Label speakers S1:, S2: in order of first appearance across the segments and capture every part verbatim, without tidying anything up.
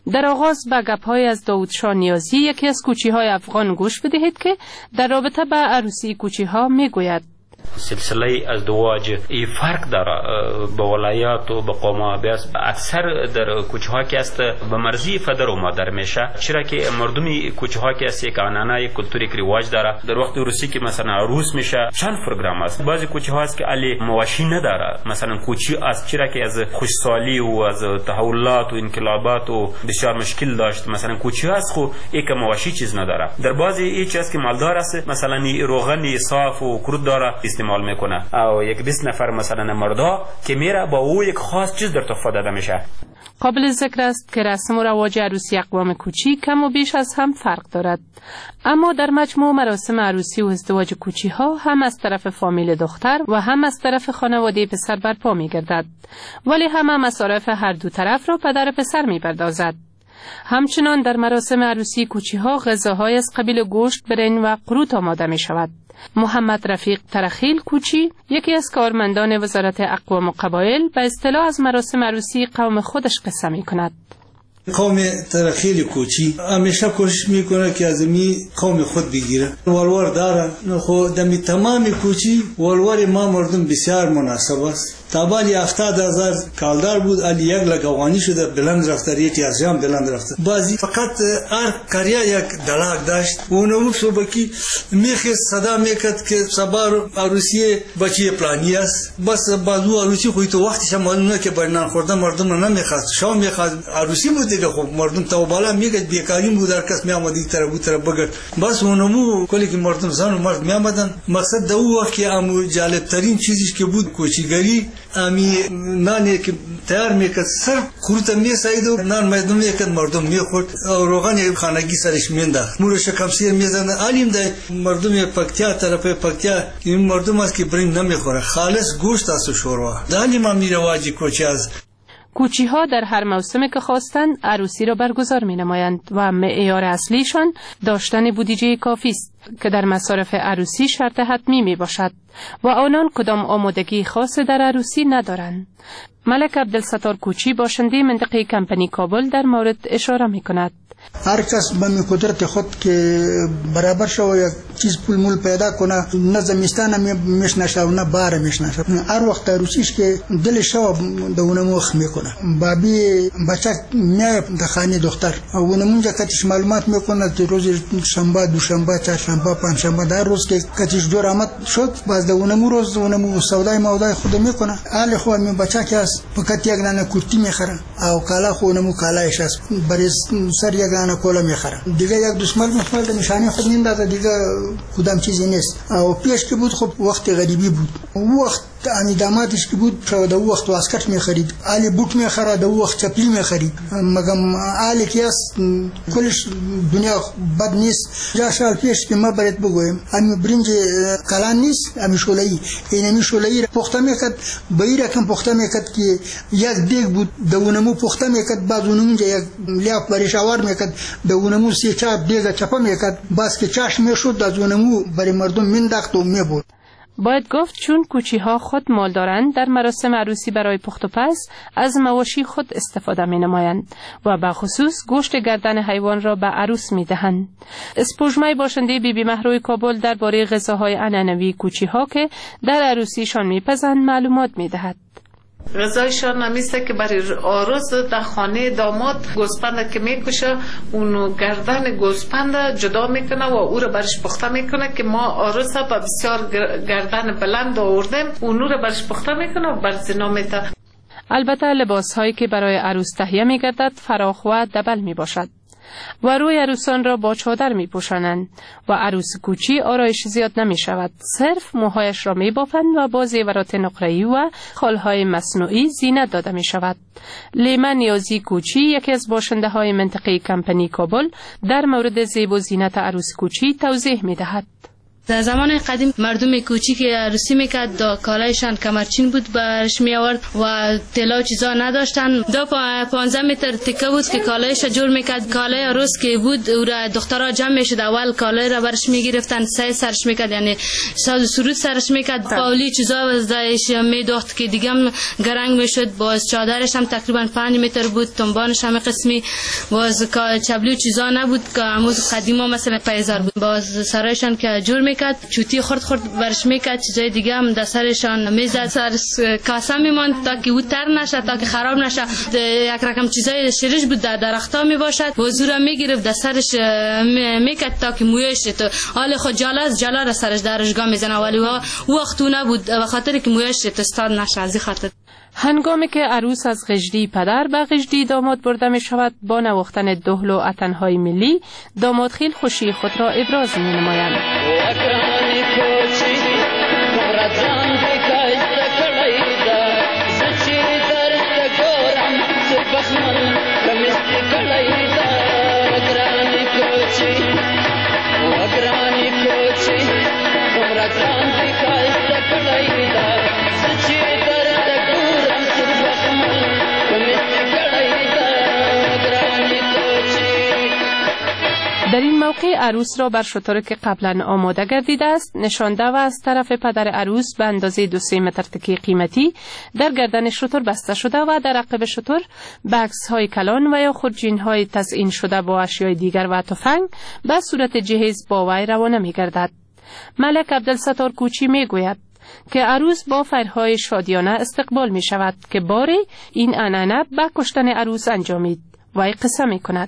S1: در آغاز به گپ‌های از داود شاه نیازی، یکی از کوچی‌های افغان، گوش بدهید که در رابطه به عروسی کوچی‌ها میگوید.
S2: سلسله ازدواج ای فرق داره به ولایات و به قوم. بیاس اکثر در کوچه ها که است به مرزی پدر و مادر میشه، چرا که مردمی کوچه ها که است یک آنانه یک کلتوری که رواج داره. در وقت عروسی که مثلا عروس میشه چند پروگرام است. بعضی کوچه ها است که علی مواشی نداره، مثلا کوچی است چرا که از خوشسالی و از تحولات و انقلابات و بسیار مشکل داشت. مثلا کوچه است خو یک مواشی چیز نداره. در بعضی هیچ است که مالدار است، مثلا روغن صاف و کرد داره استعمال میکنه، او یک بیست نفر مثلا مردا که میره با او یک خاص چیز در تحفه داده میشه.
S1: قابل ذکر است که رسم و رواج عروسی اقوام کوچی کم و بیش از هم فرق دارد، اما در مجموع مراسم عروسی و ازدواج کوچی ها هم از طرف فامیل دختر و هم از طرف خانواده پسر برپا می گردد، ولی همه مصارف هر دو طرف را پدر پسر می پردازد. همچنان در مراسم عروسی کوچی ها غذاهای از قبیل گوشت، برنج و قروت آماده می شود. محمد رفیق ترخیل کوچی، یکی از کارمندان وزارت اقوام و قبایل، به اصطلاح از مراسم عروسی قوم خودش قصه می کند.
S3: قوم ترخیل کوچی همیشه کوشش میکنه که از می قوم خود بگیره. ولور داره خو دمی تمام کوچی ولور ما مردم بسیار مناسب است. تابالی هفتاد هزار کالدار بود، علی یک لگوانی شده بلند رفته، ریتی از جام بلند رفته. بعضی فقط هر کریا یک دلاک داشت و اونو صبحی میخی صدا میکرد که صبار عروسی بچی پلانی است. بس بازو عروسی خوی تو وقتش معلومه که برنان خورده مردم نمیخواد، شام میخواد. عروسی بود دیگه، خب مردم تو بالا میگه بیکاری بود، هر کس میامدی طرف بود طرف بگرد. بس اونمو کلی که مردم زن و مرد میامدن. مقصد دو وقت که امو جالب ترین چیزی که بود کوچیگری، امی نانی که تیار میکرد سر خورت میساید و نان میدون میکرد مردم میخورد و روغن خانگی سرش مینداخت. مورش کمسیر میزنه. علیم ده مردم پکتیا طرف پکتیا این مردم است که برنج نمیخوره، خالص گوشت است و شوروا. دانی ما میرواجی کوچی از
S1: کوچی ها در هر موسمی که خواستند عروسی را برگزار می نمایند و معیار اصلیشان داشتن بودجه کافی است که در مصارف عروسی شرط حتمی می باشد و آنان کدام آمادگی خاص در عروسی ندارند. ملک عبدالستار کوچی، باشنده منطقه کمپنی کابل، در مورد اشاره می کند.
S4: هر کس به قدرت خود که برابر شو یک چیز پول مول پیدا کنه، نه زمستان میشنشه و نه بار میشنشه. هر وقت عروسیش که دل شو دونه مخ میکنه، بابی بچه میاد در خانه دختر و اونمونجا کتیش معلومات میکنه که روز شنبه، دوشنبه، چهارشنبه، پنجشنبه در روز که کتیش دور آمد شد، باز اونمو روز اونمو سودای مودای خود میکنه. حال خو می بچه که است فقط یک دانه کورتی میخره او کالا خو اونمو کالایش است، برای سر یک دانه کولا میخره. دیگه یک دشمن مخمل نشانی خود نمیداد، دیگه کدام چیزی نیست. او پیش که بود خب وقت غریبی بود، وقت امی دامادش که بود شو د وخت واسکټ می خرید، علی بوت می خره، د وخت چپلی می خرید. مګم علی کیاس کلش دنیا بد نیست. جا سال پیش که ما باید بگویم امی برنج کلان نیست، امی شولایی این امی شولایی پخته میکرد، بایی رقم پخته میکرد که یک دیگ بود، دونمو پخته میکرد، بعد اونمونجا یک لیاف برای شوار میکرد، دونمو سی چار دیگ چپا میکرد، باز که چاش میشد دونمو برای مردم مینداخت و میبرد.
S1: باید گفت چون کوچی ها خود مال دارند، در مراسم عروسی برای پخت و پز از مواشی خود استفاده می نمایند و به خصوص گوشت گردن حیوان را به عروس می دهند. اسپوجمای باشنده بی بی مهروی کابل درباره غذاهای عنعنوی کوچی ها که در عروسیشان می پزند معلومات می دهد.
S5: غذایشان نمیسته که برای عروس در خانه داماد گوسپند که میکشه اونو گردن گوسپند جدا میکنه و او رو برش پخته میکنه که ما عروس با بسیار گردن بلند آوردیم، اونو رو برش پخته میکنه و بر زنا میته.
S1: البته لباس هایی که برای عروس تهیه میگردد فراخ و دبل میباشد و روی عروسان را با چادر می پوشانند و عروس کوچی آرایش زیاد نمی شود. صرف موهایش را می بافند و با زیورات نقره‌ای و خالهای مصنوعی زینت داده می شود. لیما نیازی کوچی، یکی از باشنده های منطقه کمپنی کابل، در مورد زیب و زینت عروس کوچی توضیح می دهد.
S6: در زمان قدیم مردم کوچیک که عروسی میکرد دا کالایشان کمرچین بود برش می آورد و طلا چیزا نداشتن. دا پانزده متر تکه بود که کالایش جور میکرد. کالای عروس که بود او را دخترها جمع میشد، اول کالای را برش میگرفتن، سه سرش میکرد، یعنی ساز سرود سرش میکرد، پاولی چیزا ازش میدوخت که دیگه هم گرنگ میشد. باز چادرش هم تقریبا پنج متر بود، تنبانش هم قسمی، باز چبلی چیزا نبود که عمود قدیما مثلا پیزار بود. باز سرایشان که جور میکرد، چوتی خورد خورد برش میکرد، چیزای دیگه هم در سرشان میزد، سر کاسه میماند تا که او تر نشه، تا که خراب نشه. یک رقم چیزای شیرش بود در درختا می باشد، وزورا میگرفت در سرش میکرد تا که مویش تو حال خود جالاز جالا را سرش درشگاه میزنه، ولی وقت نبود به خاطر که مویش تستاد نشه. از خاطر
S1: هنگامی که عروس از غژدی پدر به غژدی داماد برده می شود، با نواختن دهل و اتنهای ملی داماد خیل خوشی خود را ابراز می نمایند. در این موقع عروس را بر شتر که قبلا آماده گردیده است نشانده و از طرف پدر عروس به اندازه دو سه متر تکه قیمتی در گردن شتر بسته شده و در عقب شتر بکس های کلان و یا خورجین های تزیین شده با اشیاء دیگر و تفنگ به صورت جهیز با وی روانه می گردد. ملک عبدالستار کوچی می گوید که عروس با فرهای شادیانه استقبال می شود که باری این عنعنه به کشتن عروس انجامید. وی قصه می کند.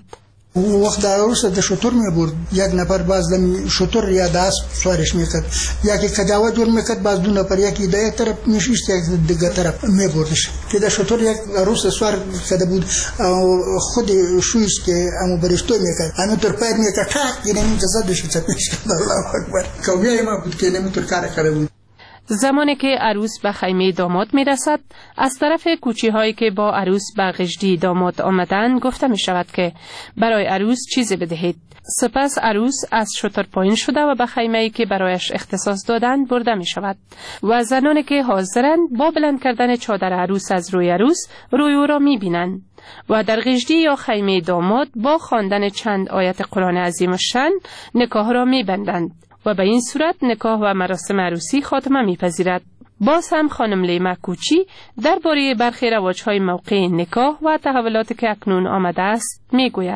S4: وقت عروس د شتر می برد، یک نفر باز د شتر یا د اسب سوارش میکرد، یکی کجاوه جور میکرد، باز دو نفر یکی د یک طرف میشیست یک دیگه طرف میبردش که د شتر یک عروس سوار کرده بود او خود شویش که امو برشتو میکرد همین طور پاید میکرد ټاک یې نمی جزا دشی چپیش کرد. الله اکبر کویای ما بود که نمی طور کار کرده بود.
S1: زمانی که عروس به خیمه داماد می رسد، از طرف کوچی هایی که با عروس به غژدی داماد آمدن گفته می شود که برای عروس چیزی بدهید. سپس عروس از شتر پایین شده و به خیمه ای که برایش اختصاص دادند برده می شود و زنانی که حاضرند با بلند کردن چادر عروس از روی عروس روی او را می بینند و در غژدی یا خیمه داماد با خواندن چند آیت قرآن عظیم الشأن نکاح را می بندند و به این صورت نکاح و مراسم عروسی خاتمه می‌پذیرد. باز هم خانم لیما کوچی درباره برخی رواج‌های موقع نکاح و تحولاتی که اکنون آمده است می‌گوید.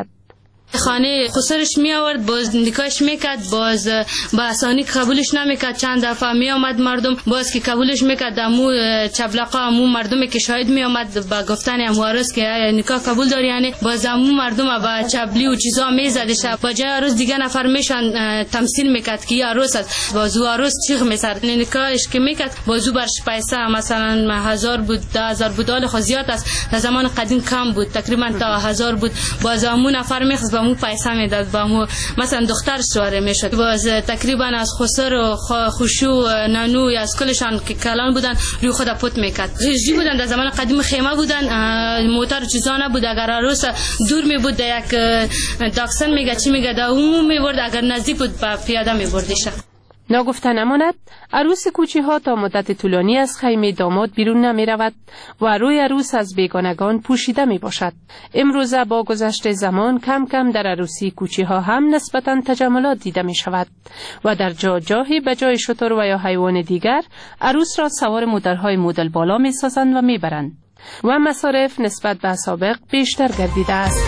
S6: خانه خسرش می آورد، باز نکاحش میکرد، باز با آسانی قبولش نمیکرد. چند دفعه می آمد مردم باز که قبولش میکرد، امو چبلقا امو مردمی که شاهد می آمد با گفتن امو عروس که نکاح قبول داری، یعنی باز امو مردم با چبلی و چیزا میزدش. با جای عروس دیگه نفر میشن تمثیل میکرد که عروس است، باز عروس چیغ میزد. نکاحش که میکرد بازو برش پیسه مثلا هزار بود، ده هزار بود، حال خو زیاد است. در زمان قدیم کم بود، تقریبا تا هزار بود. باز امو نفر میخواست با مو پیسه میداد، با مو مثلا دختر سواره میشد. باز تقریبا از خسر و خوشو نانو یا از کلشان که کلان بودن روی خود پوت میکرد. غژدی بودن در زمان قدیم، خیمه بودن، موتر چیزا نبود. اگر عروس دور می بود یک داکسن میگه چی میگه دا اون میبرد، اگر نزدیک بود با پیاده میبردش.
S1: ناگفته نماند عروس کوچی ها تا مدت طولانی از خیمه داماد بیرون نمی رود و روی عروس از بیگانگان پوشیده می باشد. امروزه با گذشت زمان کم کم در عروسی کوچی ها هم نسبتاً تجملات دیده می شود و در جا جاهی به جای شتر و یا حیوان دیگر عروس را سوار مدرهای مدل بالا می سازند و می برند و مصارف نسبت به سابق بیشتر گردیده است.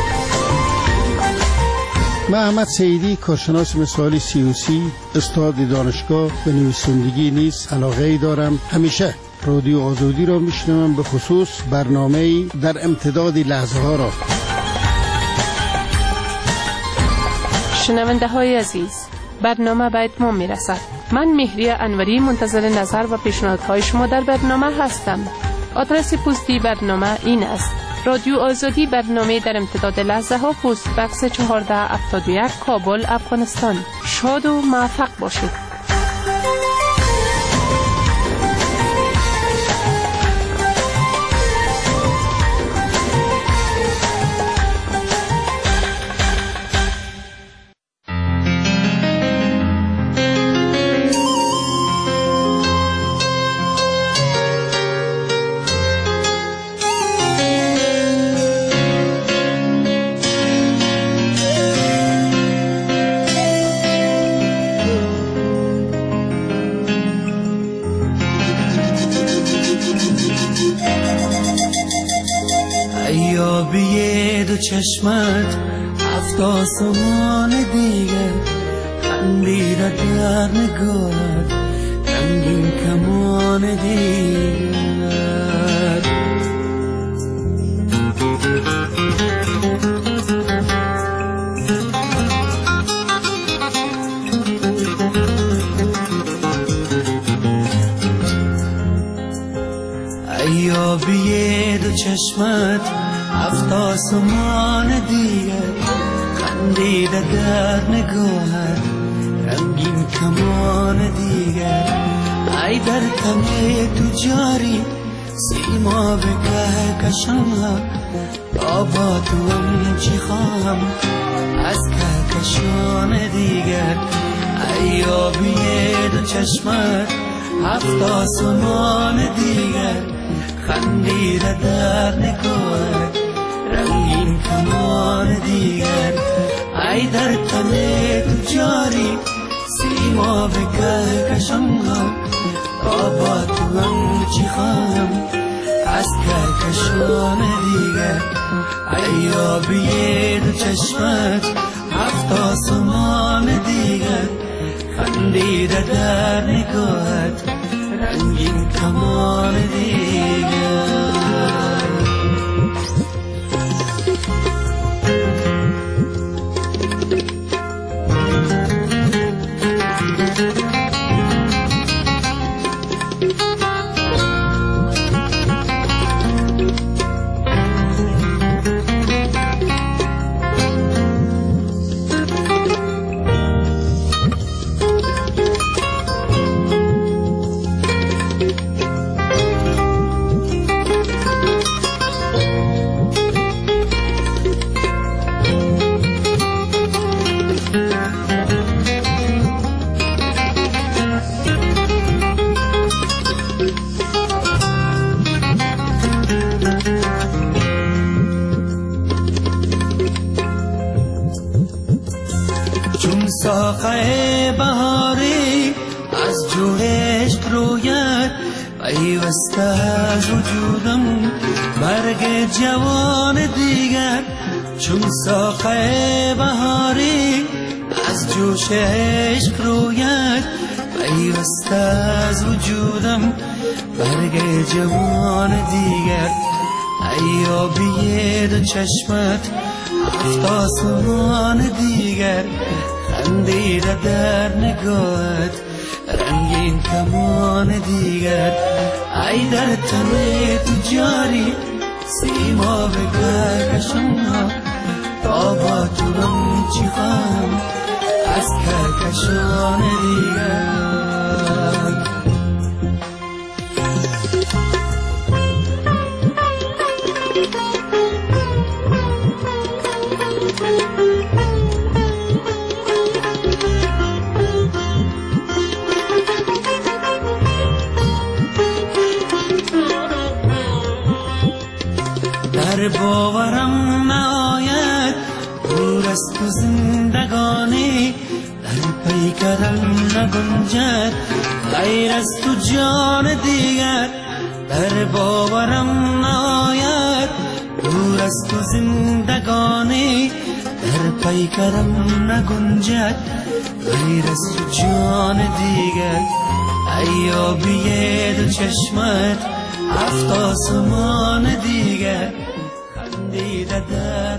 S7: من احمد سعیدی، کارشناس مثالی سیاسی، استاد دانشگاه و نویسندگی نیز علاقه‌ای دارم. همیشه رادیو آزادی را میشنوم، به خصوص برنامه‌ای در امتداد لحظه ها را.
S1: شنونده های عزیز، برنامه به اتمام میرسد. من مهری انوری منتظر نظر و پیشنهادهای شما در برنامه هستم. آدرس پستی برنامه این است: رادیو آزادی، برنامه در امتداد لحظه ها، پست بکس چهارده هفتاد و یک، کابل، افغانستان. شاد و موفق باشید.
S8: چشمت هفت آسمان دیگر، خندیده در نگاهت رنگین کمان دیگر. ایابی دو چشمت هفت آسمان دیگر، خندیده در نگاهت رنگین کمان دیگر. ای در تن تو جاری سیما به کهکشان، تا با تو هم چی خواهم از کهکشان دیگر. ایابی دو چشمت هفت آسمان دیگر، خندیده در نگاهت رنگین کمان دیگر. ای در تن تو جاری سیما به کهکشان، تا با تو هم چی خواهم از کهکشان دیگر. ای آبی دو چشمت هفت آسمان دیگر، خندیده در نگاهت رنگین کمان دیگر. چون ساقه بهاری از جو عشق رویت، پیوسته از وجودم برگ جوان دیگر. چون ساقه بهاری از جوش عشق رویت، پیوسته از وجودم برگ جوان دیگر. ای آبی دو چشمت هفت آسمان دیگر، خندیده در نگاهت رنگین کمان دیگر. ای در تن تو جاری سیما به کهکشان، تا با تو هم چی خواهم از کهکشان دیگر. در باورم نآید دور از تو زندگانی، در پیکرم نگنجد غیر از تو جان دیگر. در باورم نآید دور از تو زندگانی، در پیکرم نگنجد غیر از تو جان دیگر. ای آبی دو چشمت هفت آسمان دیگر، خندیده در